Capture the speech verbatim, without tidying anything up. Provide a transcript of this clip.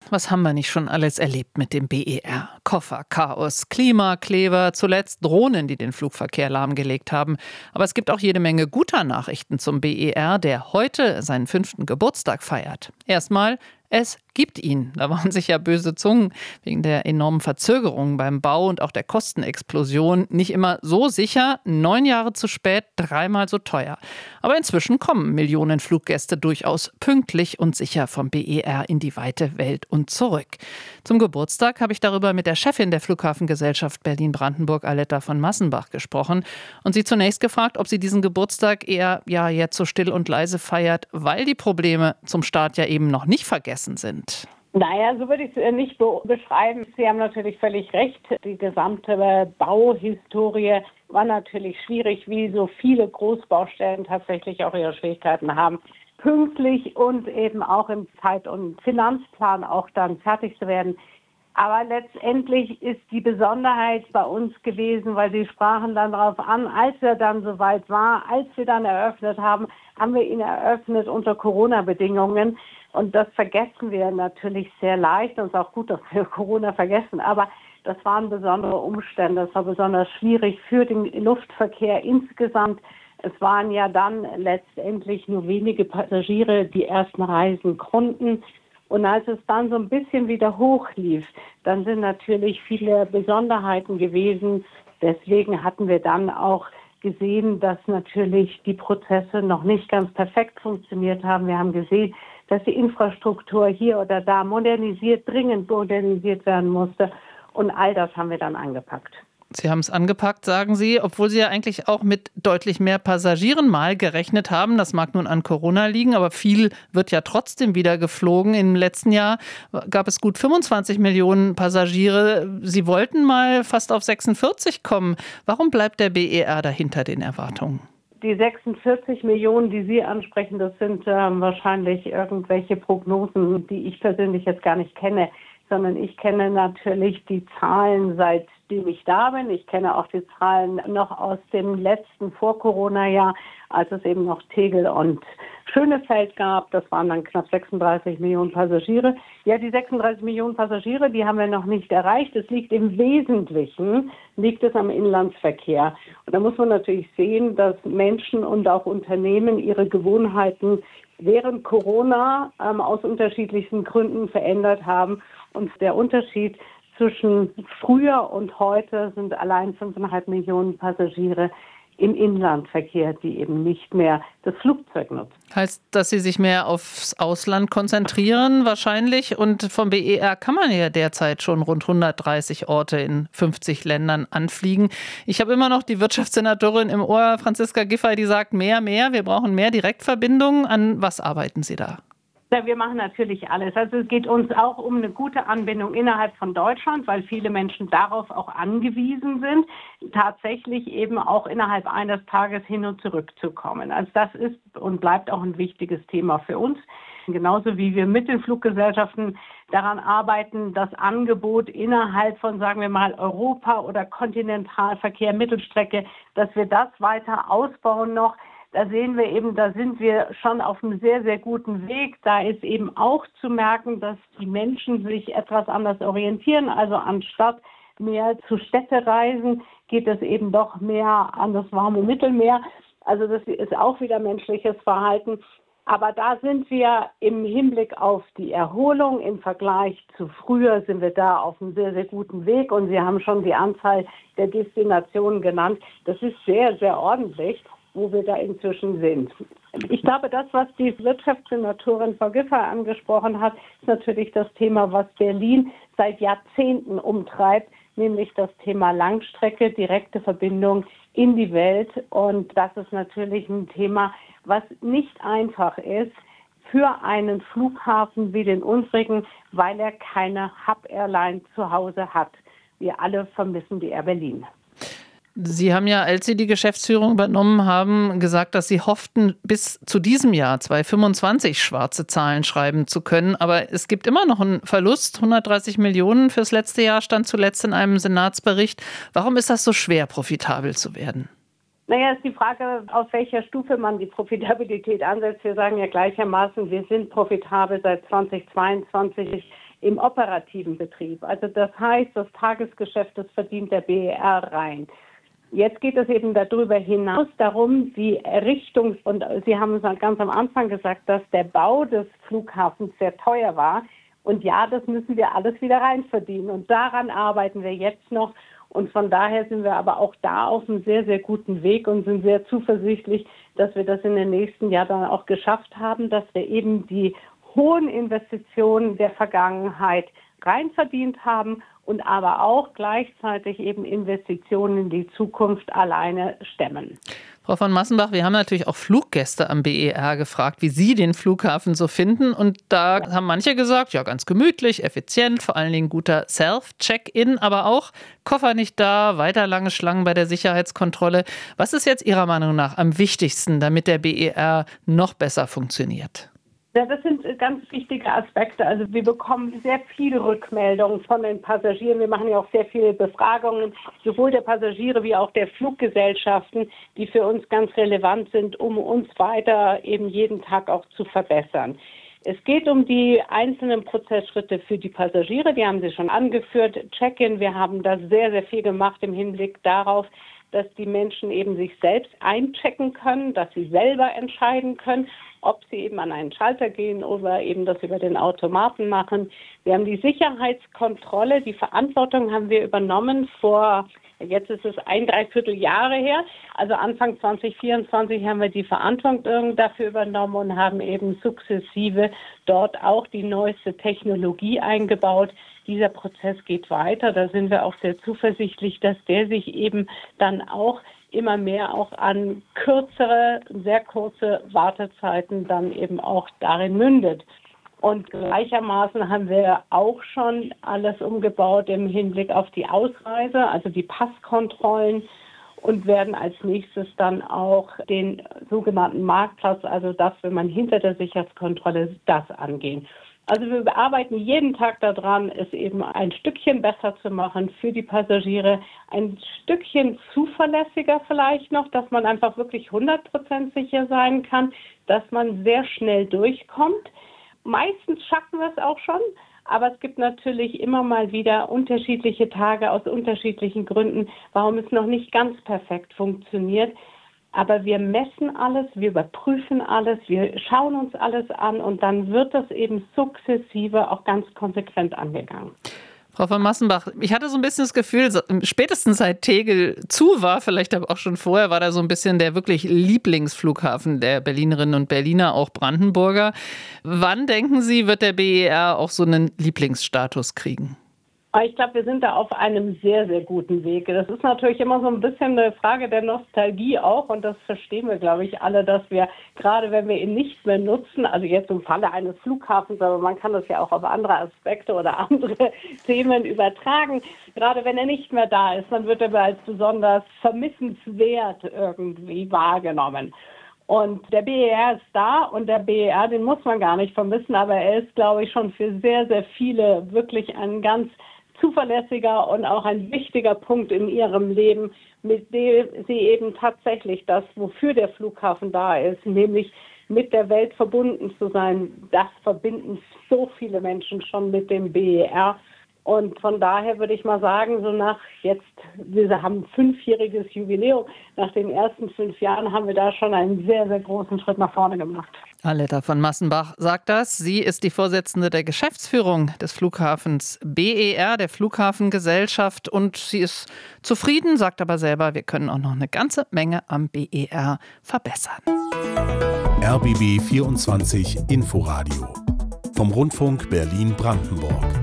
Was haben wir nicht schon alles erlebt mit dem B E R? Kofferchaos, Klimakleber, zuletzt Drohnen, die den Flugverkehr lahmgelegt haben. Aber es gibt auch jede Menge guter Nachrichten zum B E R, der heute seinen fünften Geburtstag feiert. Erstmal, es gibt ihn. Da waren sich ja böse Zungen wegen der enormen Verzögerungen beim Bau und auch der Kostenexplosion nicht immer so sicher. Neun Jahre zu spät, dreimal so teuer. Aber inzwischen kommen Millionen Fluggäste durchaus pünktlich und sicher vom B E R in die weite Welt und zurück. Zum Geburtstag habe ich darüber mit der Chefin der Flughafengesellschaft Berlin-Brandenburg, Aletta von Massenbach, gesprochen und sie zunächst gefragt, ob sie diesen Geburtstag eher ja jetzt so still und leise feiert, weil die Probleme zum Start ja eben noch nicht vergessen sind. Naja, so würde ich es nicht beschreiben. Sie haben natürlich völlig recht. Die gesamte Bauhistorie war natürlich schwierig, wie so viele Großbaustellen tatsächlich auch ihre Schwierigkeiten haben, pünktlich und eben auch im Zeit- und Finanzplan auch dann fertig zu werden. Aber letztendlich ist die Besonderheit bei uns gewesen, weil Sie sprachen dann darauf an, als er dann soweit war, als wir dann eröffnet haben, haben wir ihn eröffnet unter Corona-Bedingungen. Und das vergessen wir natürlich sehr leicht. Und es ist auch gut, dass wir Corona vergessen. Aber das waren besondere Umstände. Es war besonders schwierig für den Luftverkehr insgesamt. Es waren ja dann letztendlich nur wenige Passagiere, die ersten reisen konnten. Und als es dann so ein bisschen wieder hochlief, dann sind natürlich viele Besonderheiten gewesen. Deswegen hatten wir dann auch gesehen, dass natürlich die Prozesse noch nicht ganz perfekt funktioniert haben. Wir haben gesehen, dass die Infrastruktur hier oder da modernisiert, dringend modernisiert werden musste. Und all das haben wir dann angepackt. Sie haben es angepackt, sagen Sie, obwohl Sie ja eigentlich auch mit deutlich mehr Passagieren mal gerechnet haben. Das mag nun an Corona liegen, aber viel wird ja trotzdem wieder geflogen. Im letzten Jahr gab es gut fünfundzwanzig Millionen Passagiere. Sie wollten mal fast auf sechsundvierzig kommen. Warum bleibt der B E R dahinter den Erwartungen? Die sechsundvierzig Millionen, die Sie ansprechen, das sind ähm, wahrscheinlich irgendwelche Prognosen, die ich persönlich jetzt gar nicht kenne, sondern ich kenne natürlich die Zahlen, seitdem ich da bin. Ich kenne auch die Zahlen noch aus dem letzten Vor-Corona-Jahr, als es eben noch Tegel und Schönefeld gab. Das waren dann knapp sechsunddreißig Millionen Passagiere. Ja, die sechsunddreißig Millionen Passagiere, die haben wir noch nicht erreicht. Es liegt im Wesentlichen, liegt es am Inlandsverkehr. Und da muss man natürlich sehen, dass Menschen und auch Unternehmen ihre Gewohnheiten während Corona ähm, aus unterschiedlichsten Gründen verändert haben. Und der Unterschied zwischen früher und heute sind allein fünfeinhalb Millionen Passagiere im Inlandverkehr, die eben nicht mehr das Flugzeug nutzen. Heißt, dass Sie sich mehr aufs Ausland konzentrieren wahrscheinlich? Und vom B E R kann man ja derzeit schon rund hundertdreißig Orte in fünfzig Ländern anfliegen. Ich habe immer noch die Wirtschaftssenatorin im Ohr, Franziska Giffey, die sagt, mehr, mehr, wir brauchen mehr Direktverbindungen. An was arbeiten Sie da? Ja, wir machen natürlich alles. Also es geht uns auch um eine gute Anbindung innerhalb von Deutschland, weil viele Menschen darauf auch angewiesen sind, tatsächlich eben auch innerhalb eines Tages hin und zurück zu kommen. Also das ist und bleibt auch ein wichtiges Thema für uns. Genauso wie wir mit den Fluggesellschaften daran arbeiten, das Angebot innerhalb von, sagen wir mal, Europa oder Kontinentalverkehr, Mittelstrecke, dass wir das weiter ausbauen noch. Da sehen wir eben, da sind wir schon auf einem sehr, sehr guten Weg. Da ist eben auch zu merken, dass die Menschen sich etwas anders orientieren. Also anstatt mehr zu Städtereisen, geht es eben doch mehr an das warme Mittelmeer. Also das ist auch wieder menschliches Verhalten. Aber da sind wir im Hinblick auf die Erholung im Vergleich zu früher sind wir da auf einem sehr, sehr guten Weg. Und Sie haben schon die Anzahl der Destinationen genannt. Das ist sehr, sehr ordentlich, wo wir da inzwischen sind. Ich glaube, das, was die Wirtschaftssenatorin Frau Giffey angesprochen hat, ist natürlich das Thema, was Berlin seit Jahrzehnten umtreibt, nämlich das Thema Langstrecke, direkte Verbindung in die Welt. Und das ist natürlich ein Thema, was nicht einfach ist für einen Flughafen wie den unsrigen, weil er keine Hub-Airline zu Hause hat. Wir alle vermissen die Air Berlin. Sie haben ja, als Sie die Geschäftsführung übernommen haben, gesagt, dass Sie hofften, bis zu diesem Jahr zweitausendfünfundzwanzig schwarze Zahlen schreiben zu können. Aber es gibt immer noch einen Verlust. hundertdreißig Millionen fürs letzte Jahr stand zuletzt in einem Senatsbericht. Warum ist das so schwer, profitabel zu werden? Naja, ist die Frage, auf welcher Stufe man die Profitabilität ansetzt. Wir sagen ja gleichermaßen, wir sind profitabel seit zweitausendzweiundzwanzig. im operativen Betrieb. Also das heißt, das Tagesgeschäft, das verdient der B E R rein. Jetzt geht es eben darüber hinaus darum, die Errichtung, und Sie haben es ganz am Anfang gesagt, dass der Bau des Flughafens sehr teuer war. Und ja, das müssen wir alles wieder reinverdienen. Und daran arbeiten wir jetzt noch. Und von daher sind wir aber auch da auf einem sehr, sehr guten Weg und sind sehr zuversichtlich, dass wir das in den nächsten Jahren dann auch geschafft haben, dass wir eben die hohen Investitionen der Vergangenheit reinverdient haben und aber auch gleichzeitig eben Investitionen in die Zukunft alleine stemmen. Frau von Massenbach, wir haben natürlich auch Fluggäste am B E R gefragt, wie sie den Flughafen so finden. Und da haben manche gesagt, ja, ganz gemütlich, effizient, vor allen Dingen guter Self-Check-in, aber auch Koffer nicht da, weiter lange Schlangen bei der Sicherheitskontrolle. Was ist jetzt Ihrer Meinung nach am wichtigsten, damit der B E R noch besser funktioniert? Ja, das sind ganz wichtige Aspekte. Also wir bekommen sehr viele Rückmeldungen von den Passagieren. Wir machen ja auch sehr viele Befragungen, sowohl der Passagiere wie auch der Fluggesellschaften, die für uns ganz relevant sind, um uns weiter eben jeden Tag auch zu verbessern. Es geht um die einzelnen Prozessschritte für die Passagiere, die haben Sie schon angeführt. Check-in, wir haben da sehr, sehr viel gemacht im Hinblick darauf, dass die Menschen eben sich selbst einchecken können, dass sie selber entscheiden können, ob sie eben an einen Schalter gehen oder eben das über den Automaten machen. Wir haben die Sicherheitskontrolle, die Verantwortung haben wir übernommen vor, jetzt ist es ein Dreiviertel Jahre her, also Anfang zwanzig vierundzwanzig haben wir die Verantwortung dafür übernommen und haben eben sukzessive dort auch die neueste Technologie eingebaut. Dieser Prozess geht weiter, da sind wir auch sehr zuversichtlich, dass der sich eben dann auch immer mehr auch an kürzere, sehr kurze Wartezeiten dann eben auch darin mündet. Und gleichermaßen haben wir auch schon alles umgebaut im Hinblick auf die Ausreise, also die Passkontrollen, und werden als nächstes dann auch den sogenannten Marktplatz, also das, wenn man hinter der Sicherheitskontrolle ist, das angehen. Also wir arbeiten jeden Tag daran, es eben ein Stückchen besser zu machen für die Passagiere, ein Stückchen zuverlässiger vielleicht noch, dass man einfach wirklich hundert Prozent sicher sein kann, dass man sehr schnell durchkommt. Meistens schaffen wir es auch schon, aber es gibt natürlich immer mal wieder unterschiedliche Tage aus unterschiedlichen Gründen, warum es noch nicht ganz perfekt funktioniert. Aber wir messen alles, wir überprüfen alles, wir schauen uns alles an und dann wird das eben sukzessive auch ganz konsequent angegangen. Frau von Massenbach, ich hatte so ein bisschen das Gefühl, spätestens seit Tegel zu war, vielleicht aber auch schon vorher, war da so ein bisschen der wirklich Lieblingsflughafen der Berlinerinnen und Berliner, auch Brandenburger. Wann, denken Sie, wird der B E R auch so einen Lieblingsstatus kriegen? Ich glaube, wir sind da auf einem sehr, sehr guten Weg. Das ist natürlich immer so ein bisschen eine Frage der Nostalgie auch und das verstehen wir, glaube ich, alle, dass wir, gerade wenn wir ihn nicht mehr nutzen, also jetzt im Falle eines Flughafens, aber man kann das ja auch auf andere Aspekte oder andere Themen übertragen, gerade wenn er nicht mehr da ist, dann wird er als besonders vermissenswert irgendwie wahrgenommen. Und der B E R ist da und der B E R, den muss man gar nicht vermissen, aber er ist, glaube ich, schon für sehr, sehr viele wirklich ein ganz zuverlässiger und auch ein wichtiger Punkt in ihrem Leben, mit dem sie eben tatsächlich das, wofür der Flughafen da ist, nämlich mit der Welt verbunden zu sein. Das verbinden so viele Menschen schon mit dem B E R. Und von daher würde ich mal sagen, so nach jetzt, wir haben ein fünfjähriges Jubiläum, nach den ersten fünf Jahren haben wir da schon einen sehr, sehr großen Schritt nach vorne gemacht. Aletta von Massenbach sagt das. Sie ist die Vorsitzende der Geschäftsführung des Flughafens B E R, der Flughafengesellschaft. Und sie ist zufrieden, sagt aber selber, wir können auch noch eine ganze Menge am B E R verbessern. R B B vierundzwanzig Inforadio vom Rundfunk Berlin-Brandenburg.